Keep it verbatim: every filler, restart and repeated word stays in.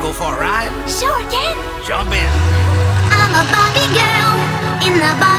go for a ride? Sure can. Jump in. I'm a Barbie girl in the Barbie